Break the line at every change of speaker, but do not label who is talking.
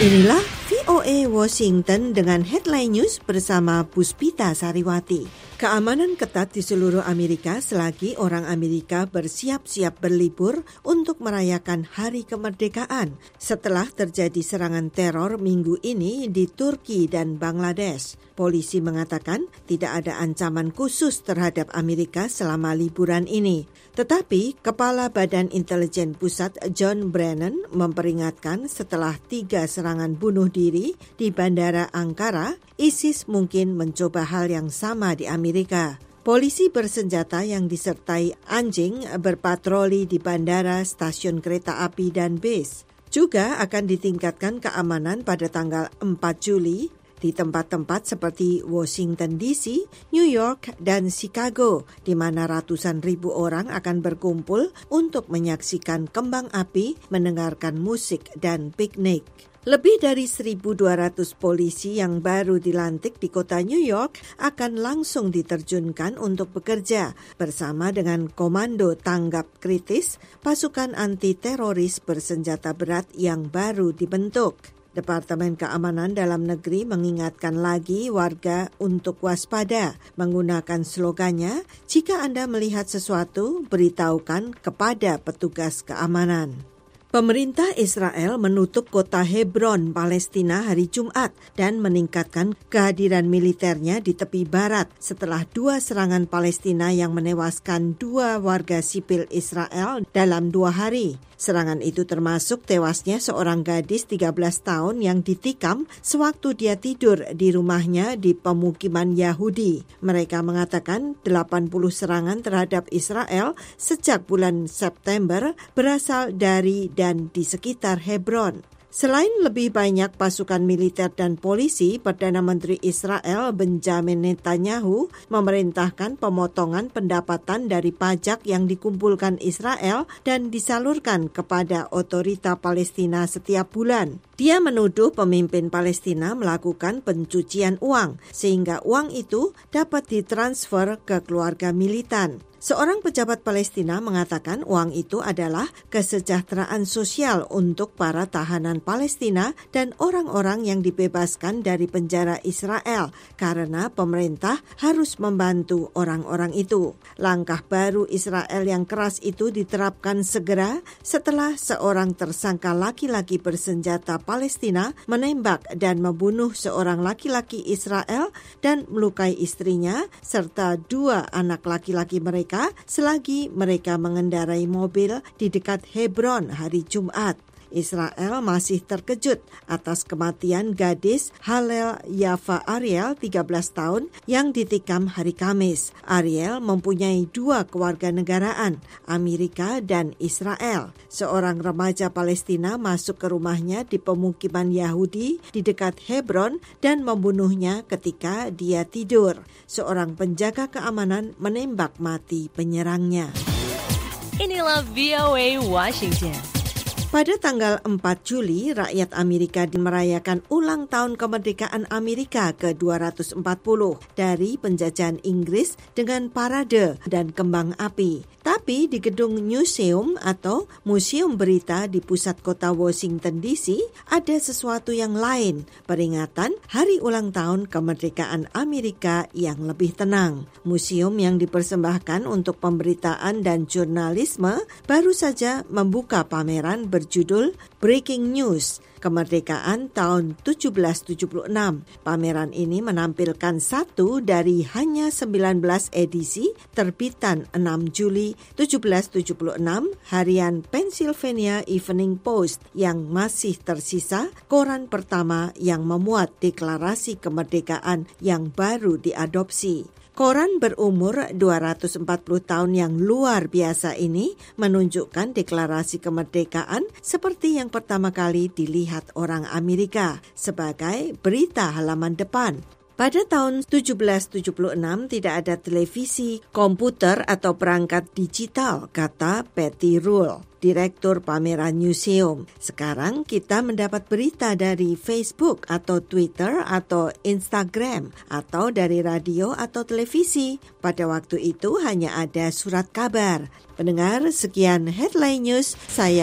Inilah VOA Washington dengan headline news bersama Puspita Sariwati. Keamanan ketat di seluruh Amerika selagi orang Amerika bersiap-siap berlibur untuk merayakan Hari Kemerdekaan setelah terjadi serangan teror minggu ini di Turki dan Bangladesh. Polisi mengatakan tidak ada ancaman khusus terhadap Amerika selama liburan ini. Tetapi Kepala Badan Intelijen Pusat John Brennan memperingatkan setelah 3 serangan bunuh diri di Bandara Ankara, ISIS mungkin mencoba hal yang sama di Amerika. Polisi bersenjata yang disertai anjing berpatroli di bandara, stasiun kereta api, dan bis. Juga akan ditingkatkan keamanan pada tanggal 4 Juli di tempat-tempat seperti Washington DC, New York, dan Chicago, di mana ratusan ribu orang akan berkumpul untuk menyaksikan kembang api, mendengarkan musik, dan piknik. Lebih dari 1.200 polisi yang baru dilantik di kota New York akan langsung diterjunkan untuk bekerja bersama dengan Komando Tanggap Kritis, pasukan anti-teroris bersenjata berat yang baru dibentuk. Departemen Keamanan Dalam Negeri mengingatkan lagi warga untuk waspada, menggunakan slogannya, jika Anda melihat sesuatu, beritahukan kepada petugas keamanan. Pemerintah Israel menutup kota Hebron, Palestina hari Jumat dan meningkatkan kehadiran militernya di tepi barat setelah 2 serangan Palestina yang menewaskan 2 warga sipil Israel dalam 2 hari. Serangan itu termasuk tewasnya seorang gadis 13 tahun yang ditikam sewaktu dia tidur di rumahnya di pemukiman Yahudi. Mereka mengatakan 80 serangan terhadap Israel sejak bulan September berasal dari dan di sekitar Hebron. Selain lebih banyak pasukan militer dan polisi, Perdana Menteri Israel Benjamin Netanyahu memerintahkan pemotongan pendapatan dari pajak yang dikumpulkan Israel dan disalurkan kepada otorita Palestina setiap bulan. Dia menuduh pemimpin Palestina melakukan pencucian uang, sehingga uang itu dapat ditransfer ke keluarga militan. Seorang pejabat Palestina mengatakan uang itu adalah kesejahteraan sosial untuk para tahanan Palestina dan orang-orang yang dibebaskan dari penjara Israel karena pemerintah harus membantu orang-orang itu. Langkah baru Israel yang keras itu diterapkan segera setelah seorang tersangka laki-laki bersenjata Palestina menembak dan membunuh seorang laki-laki Israel dan melukai istrinya serta 2 anak laki-laki mereka selagi mereka mengendarai mobil di dekat Hebron hari Jumat. Israel masih terkejut atas kematian gadis Hallel Yafa Ariel 13 tahun yang ditikam hari Kamis. Ariel mempunyai 2 kewarganegaraan, Amerika dan Israel. Seorang remaja Palestina masuk ke rumahnya di pemukiman Yahudi di dekat Hebron dan membunuhnya ketika dia tidur. Seorang penjaga keamanan menembak mati penyerangnya.
Inilah VOA Washington.
Pada tanggal 4 Juli, rakyat Amerika merayakan ulang tahun kemerdekaan Amerika ke-240 dari penjajahan Inggris dengan parade dan kembang api. Tapi di gedung Newseum atau Museum Berita di pusat kota Washington DC ada sesuatu yang lain, peringatan hari ulang tahun kemerdekaan Amerika yang lebih tenang. Museum yang dipersembahkan untuk pemberitaan dan jurnalisme baru saja membuka pameran berjudul Breaking News, Kemerdekaan tahun 1776. Pameran ini menampilkan satu dari hanya 19 edisi terbitan 6 Juli 1776 harian Pennsylvania Evening Post yang masih tersisa koran pertama yang memuat deklarasi kemerdekaan yang baru diadopsi. Koran berumur 240 tahun yang luar biasa ini menunjukkan deklarasi kemerdekaan seperti yang pertama kali dilihat orang Amerika sebagai berita halaman depan. Pada tahun 1776 tidak ada televisi, komputer atau perangkat digital, kata Patty Rule, direktur pameran museum. Sekarang kita mendapat berita dari Facebook atau Twitter atau Instagram atau dari radio atau televisi. Pada waktu itu hanya ada surat kabar. Pendengar, sekian Headline News. Saya